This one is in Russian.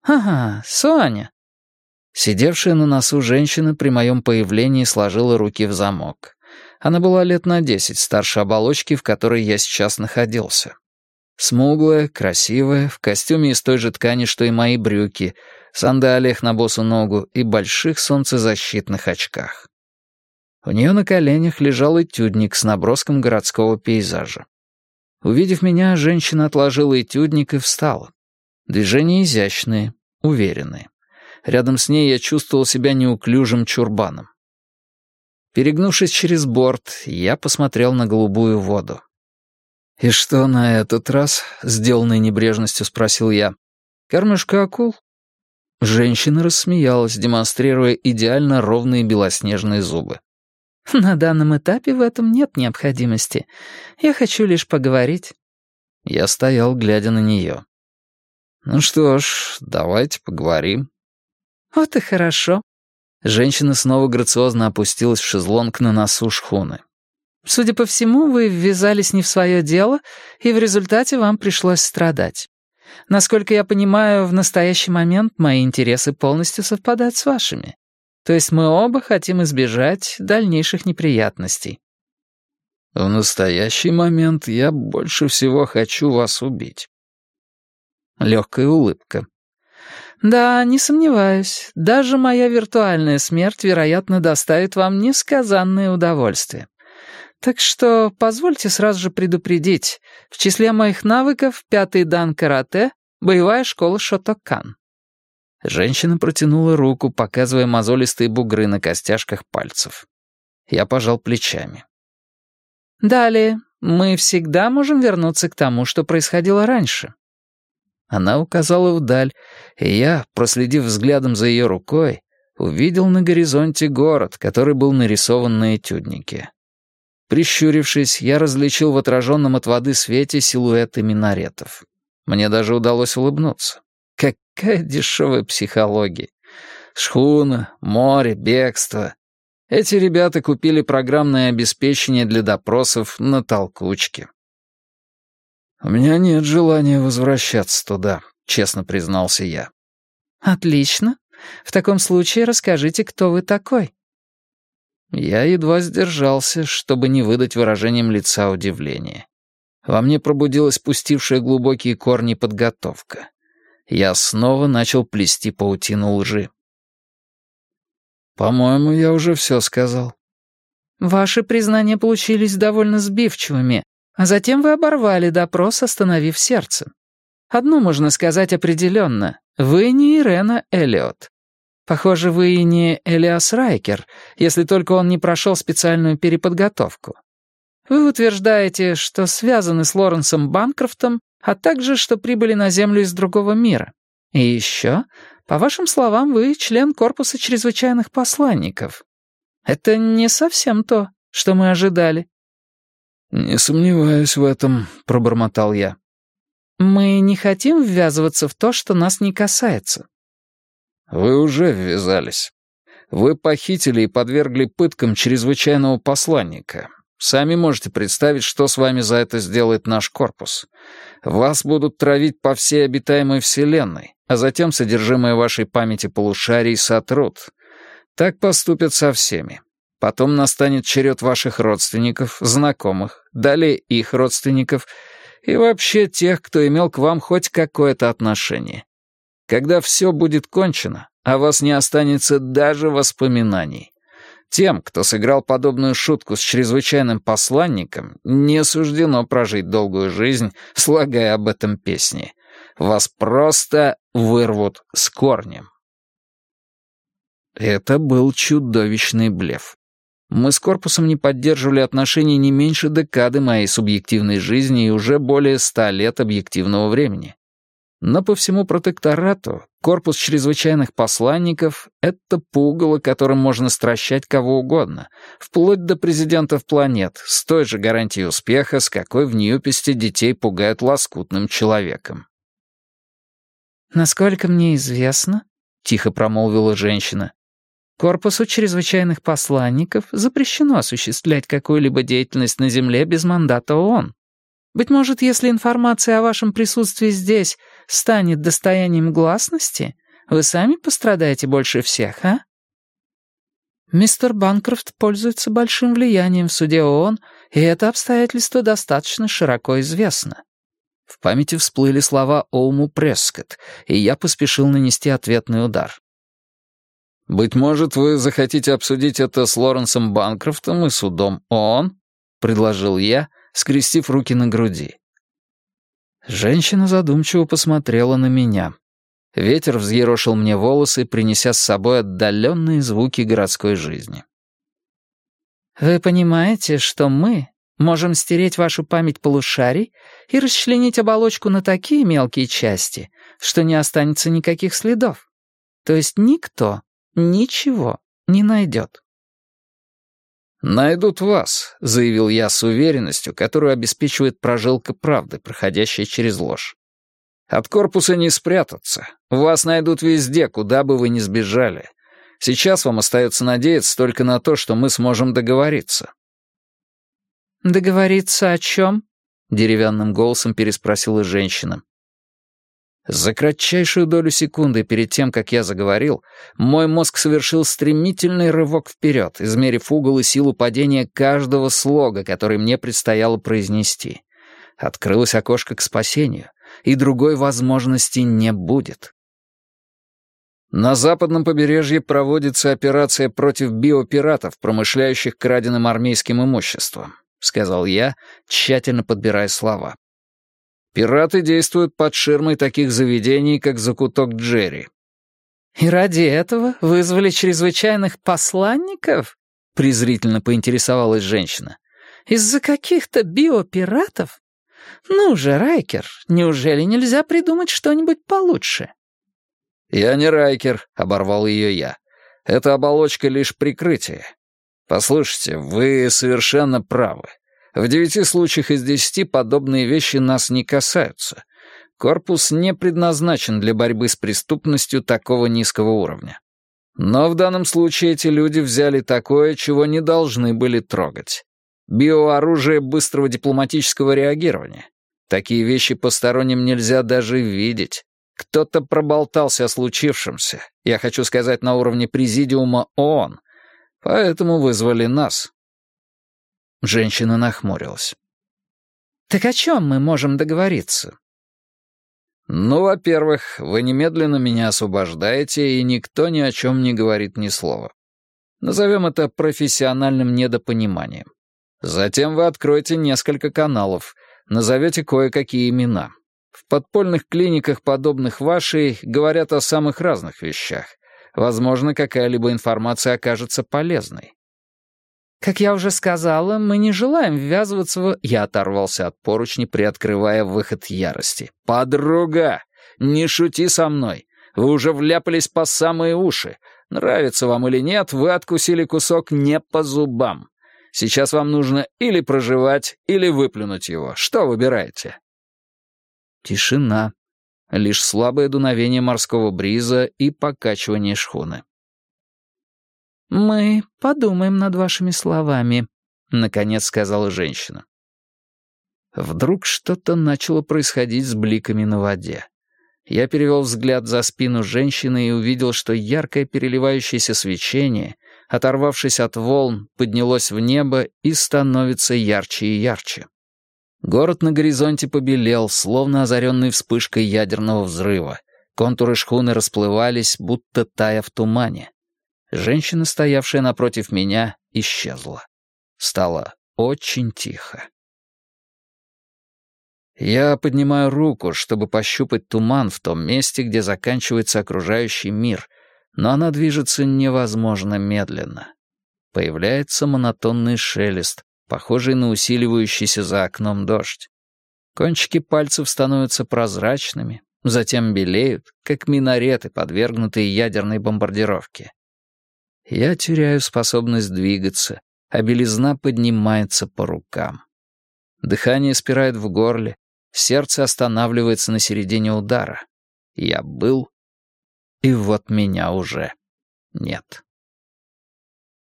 «Ага, Соня». Сидевшая на носу женщина при моем появлении сложила руки в замок. Она была лет на 10 старше оболочки, в которой я сейчас находился. Смуглая, красивая, в костюме из той же ткани, что и мои брюки, сандалиях на босу ногу и больших солнцезащитных очках. У нее на коленях лежал этюдник с наброском городского пейзажа. Увидев меня, женщина отложила этюдник и встала. Движения изящные, уверенные. Рядом с ней я чувствовал себя неуклюжим чурбаном. Перегнувшись через борт, я посмотрел на голубую воду. «И что на этот раз?» — сделанной небрежностью спросил я. «Кормежка акул?» Женщина рассмеялась, демонстрируя идеально ровные белоснежные зубы. «На данном этапе в этом нет необходимости. Я хочу лишь поговорить». Я стоял, глядя на нее. «Ну что ж, давайте поговорим». «Вот и хорошо». Женщина снова грациозно опустилась в шезлонг на носу шхуны. «Судя по всему, вы ввязались не в свое дело, и в результате вам пришлось страдать. Насколько я понимаю, в настоящий момент мои интересы полностью совпадают с вашими. То есть мы оба хотим избежать дальнейших неприятностей». «В настоящий момент я больше всего хочу вас убить». Легкая улыбка. «Да, не сомневаюсь. Даже моя виртуальная смерть, вероятно, доставит вам несказанное удовольствие. Так что позвольте сразу же предупредить. В числе моих навыков 5-й дан карате, боевая школа Шотокан». Женщина протянула руку, показывая мозолистые бугры на костяшках пальцев. Я пожал плечами. «Далее. Мы всегда можем вернуться к тому, что происходило раньше». Она указала вдаль, и я, проследив взглядом за ее рукой, увидел на горизонте город, который был нарисован на этюднике. Прищурившись, я различил в отраженном от воды свете силуэты минаретов. Мне даже удалось улыбнуться. Какая дешевая психология. Шхуна, море, бегство. Эти ребята купили программное обеспечение для допросов на толкучке. «У меня нет желания возвращаться туда», — честно признался я. «Отлично. В таком случае расскажите, кто вы такой». Я едва сдержался, чтобы не выдать выражением лица удивления. Во мне пробудилась пустившая глубокие корни подготовка. Я снова начал плести паутину лжи. «По-моему, я уже все сказал». «Ваши признания получились довольно сбивчивыми, а затем вы оборвали допрос, остановив сердце. Одно можно сказать определенно. Вы не Ирена Эллиот. Похоже, вы и не Элиас Райкер, если только он не прошел специальную переподготовку. Вы утверждаете, что связаны с Лоренсом Банкрофтом, а также, что прибыли на Землю из другого мира. И еще, по вашим словам, вы член корпуса чрезвычайных посланников. Это не совсем то, что мы ожидали». «Не сомневаюсь в этом», — пробормотал я. «Мы не хотим ввязываться в то, что нас не касается». «Вы уже ввязались. Вы похитили и подвергли пыткам чрезвычайного посланника. Сами можете представить, что с вами за это сделает наш корпус. Вас будут травить по всей обитаемой вселенной, а затем содержимое вашей памяти полушарий сотрут. Так поступят со всеми. Потом настанет черед ваших родственников, знакомых, далее их родственников и вообще тех, кто имел к вам хоть какое-то отношение. Когда все будет кончено, о вас не останется даже воспоминаний. Тем, кто сыграл подобную шутку с чрезвычайным посланником, не суждено прожить долгую жизнь, слагая об этом песни. Вас просто вырвут с корнем». Это был чудовищный блеф. Мы с корпусом не поддерживали отношений не меньше декады моей субъективной жизни и уже более 100 лет объективного времени. Но по всему протекторату корпус чрезвычайных посланников — это пугало, которым можно стращать кого угодно, вплоть до президентов планет, с той же гарантией успеха, с какой в Ньюпесте детей пугают лоскутным человеком. «Насколько мне известно», — тихо промолвила женщина, «корпусу чрезвычайных посланников запрещено осуществлять какую-либо деятельность на Земле без мандата ООН. Быть может, если информация о вашем присутствии здесь станет достоянием гласности, вы сами пострадаете больше всех, а? Мистер Банкрофт пользуется большим влиянием в суде ООН, и это обстоятельство достаточно широко известно. В памяти всплыли слова Оуму Прескотт, и я поспешил нанести ответный удар. «Быть может, вы захотите обсудить это с Лоренсом Банкрофтом и судом ООН?» — предложил я, скрестив руки на груди. Женщина задумчиво посмотрела на меня. Ветер взъерошил мне волосы, принеся с собой отдаленные звуки городской жизни. «Вы понимаете, что мы можем стереть вашу память полушарий и расчленить оболочку на такие мелкие части, что не останется никаких следов. То есть никто ничего не найдет». «Найдут вас», — заявил я с уверенностью, которую обеспечивает прожилка правды, проходящая через ложь. «От корпуса не спрятаться. Вас найдут везде, куда бы вы ни сбежали. Сейчас вам остается надеяться только на то, что мы сможем договориться». «Договориться о чем?» — деревянным голосом переспросила женщина. За кратчайшую долю секунды перед тем, как я заговорил, мой мозг совершил стремительный рывок вперед, измерив угол и силу падения каждого слога, который мне предстояло произнести. Открылось окошко к спасению, и другой возможности не будет. На западном побережье проводится операция против биопиратов, промышляющих краденым армейским имуществом, сказал я, тщательно подбирая слова. Пираты действуют под ширмой таких заведений, как закуток Джерри. «И ради этого вызвали чрезвычайных посланников?» — презрительно поинтересовалась женщина. «Из-за каких-то биопиратов? Ну же, Райкер, неужели нельзя придумать что-нибудь получше?» «Я не Райкер», — оборвал ее я. «Эта оболочка лишь прикрытие. Послушайте, вы совершенно правы. В 9 случаях из 10 подобные вещи нас не касаются. Корпус не предназначен для борьбы с преступностью такого низкого уровня. Но в данном случае эти люди взяли такое, чего не должны были трогать. Биооружие быстрого дипломатического реагирования. Такие вещи посторонним нельзя даже видеть. Кто-то проболтался о случившемся, я хочу сказать, на уровне президиума ООН, поэтому вызвали нас». Женщина нахмурилась. «Так о чем мы можем договориться?» «Ну, во-первых, вы немедленно меня освобождаете, и никто ни о чем не говорит ни слова. Назовем это профессиональным недопониманием. Затем вы откроете несколько каналов, назовете кое-какие имена. В подпольных клиниках, подобных вашей, говорят о самых разных вещах. Возможно, какая-либо информация окажется полезной. «Как я уже сказала, мы не желаем ввязываться в...» Я оторвался от поручни, приоткрывая выход ярости. «Подруга, не шути со мной. Вы уже вляпались по самые уши. Нравится вам или нет, вы откусили кусок не по зубам. Сейчас вам нужно или проживать, или выплюнуть его. Что выбираете?» Тишина. Лишь слабое дуновение морского бриза и покачивание шхуны. «Мы подумаем над вашими словами», — наконец сказала женщина. Вдруг что-то начало происходить с бликами на воде. Я перевел взгляд за спину женщины и увидел, что яркое переливающееся свечение, оторвавшись от волн, поднялось в небо и становится ярче и ярче. Город на горизонте побелел, словно озаренный вспышкой ядерного взрыва. Контуры шхуны расплывались, будто тая в тумане. Женщина, стоявшая напротив меня, исчезла. Стало очень тихо. Я поднимаю руку, чтобы пощупать туман в том месте, где заканчивается окружающий мир, но она движется невозможно медленно. Появляется монотонный шелест, похожий на усиливающийся за окном дождь. Кончики пальцев становятся прозрачными, затем белеют, как минареты, подвергнутые ядерной бомбардировке. Я теряю способность двигаться, а белизна поднимается по рукам. Дыхание спирает в горле, сердце останавливается на середине удара. Я был, и вот меня уже нет.